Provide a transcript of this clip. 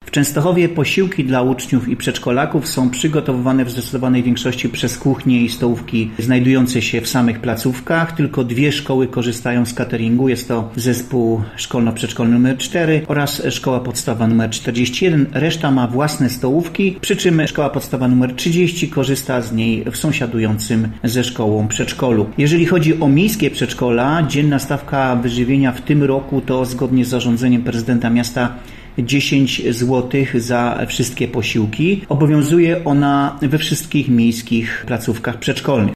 W Częstochowie posiłki dla uczniów i przedszkolaków są przygotowywane w zdecydowanej większości przez kuchnie i stołówki znajdujące się w samych placówkach. Tylko 2 szkoły korzystają z cateringu. Jest to zespół szkolno-przedszkolny nr 4 oraz szkoła podstawowa nr 41. Reszta ma własne stołówki, przy czym szkoła podstawowa nr 30 korzysta z niej w sąsiadującym ze szkołą przedszkolu. Jeżeli chodzi o miejskie przedszkola, dzienna stawka wyżywienia w tym roku to zgodnie z zarządzeniem prezydenta miasta 10 zł za wszystkie posiłki. Obowiązuje ona we wszystkich miejskich placówkach przedszkolnych.